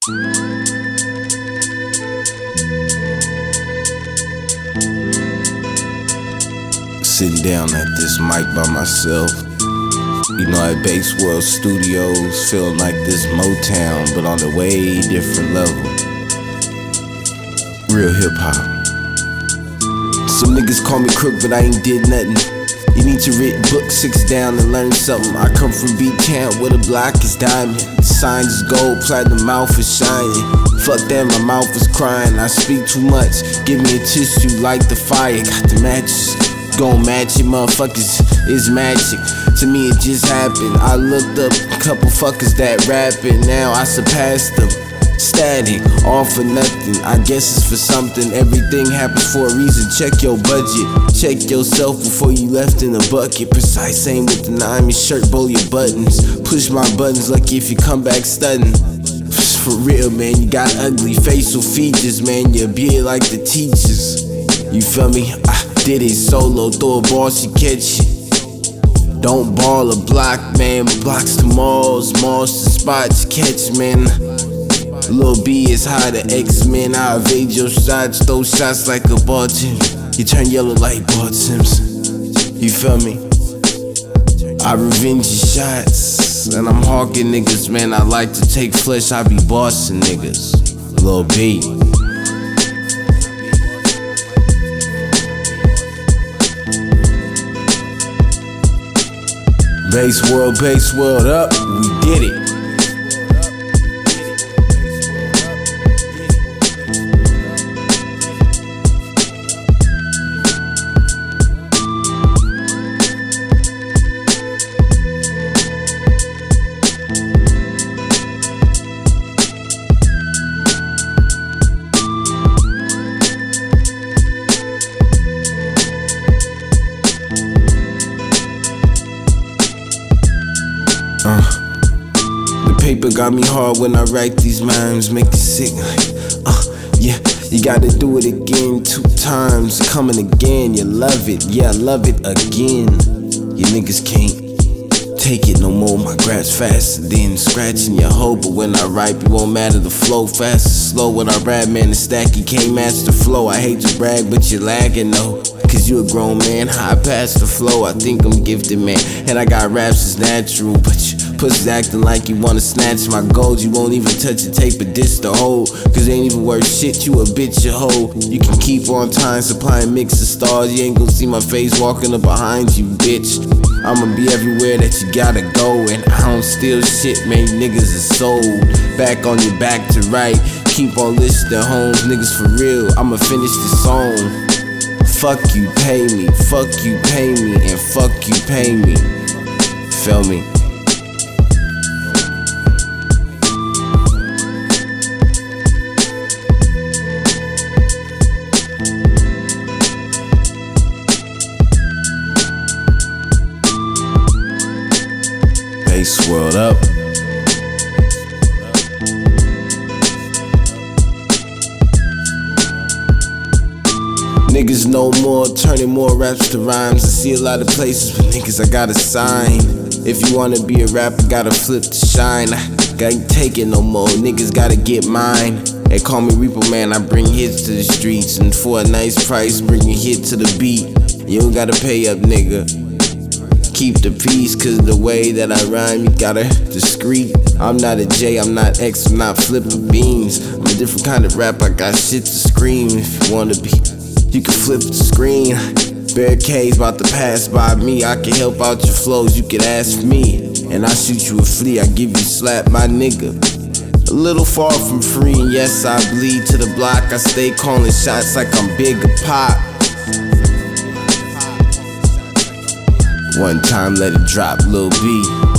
Sitting down at this mic by myself, you know, at Bass World Studios, feeling like this Motown, but on a way different level. Real hip hop. Some niggas call me crook, but I ain't did nothing. You need to read book 6 down and learn something. I come from beat camp where the block is diamond. The sign is gold, platinum, mouth is shining. Fuck that, my mouth is crying. I speak too much, give me a tissue, light the fire. Got the matches, gon' match it, motherfuckers, it's magic. To me it just happened. I looked up a couple fuckers that rapping, now I surpassed them. Static, all for nothing, I guess it's for something. Everything happens for a reason. Check your budget, check yourself before you left in a bucket. Precise aim with the 9, your shirt, bowl your buttons. Push my buttons, lucky if you come back stunning. For real, man, you got ugly facial features, man, your beard like the teachers. You feel me? I did it solo, throw a ball, she catch it. Don't ball a block, man, blocks to malls, malls to spots, catch, man. Lil B is high to X-Men, I evade your shots, throw shots like a Barton. You turn yellow like Bart Simpson, you feel me? I revenge your shots, and I'm hawking niggas, man, I like to take flesh, I be bossing niggas. Lil B. Bass World up, we did it. The paper got me hard when I write these rhymes, make it sick like, yeah, you gotta do it again 2 times, coming again, you love it, yeah, I love it again. You niggas can't take it no more, my grap's faster than scratching your hoe, but when I write, it won't matter the flow, fast or slow. When I rap, man, the stack, you can't match the flow. I hate to brag, but you're lagging though, cause you a grown man, high past the flow. I think I'm gifted, man, and I got raps that's natural, but you pussy's acting like you wanna snatch my gold. You won't even touch a tape or diss the whole, cause it ain't even worth shit, you a bitch, you hoe. You can keep on time supplying mix of stars, you ain't gon' see my face walking up behind you, bitch. I'ma be everywhere that you gotta go, and I don't steal shit, man, you niggas are sold. Back on your back to right, keep on listing homes, niggas for real, I'ma finish this song. Fuck you, pay me, fuck you, pay me, and fuck you, pay me. Feel me? Bass World up. Niggas know more, turning more raps to rhymes. I see a lot of places with niggas I gotta sign. If you wanna be a rapper, gotta flip to shine. I ain't taking no more, niggas gotta get mine. They call me Reaper, man, I bring hits to the streets, and for a nice price, bring a hit to the beat. You don't gotta pay up, nigga. Keep the peace, cause the way that I rhyme, you gotta discreet. I'm not a J, I'm not X, I'm not flipping beans. I'm a different kind of rap, I got shit to scream. If you wanna be, you can flip the screen. Barricades about to pass by me, I can help out your flows, you can ask me. And I shoot you a flea, I give you slap, my nigga. A little far from free, and yes, I bleed to the block. I stay calling shots like I'm Bigger Pop. One time, let it drop, Lil B.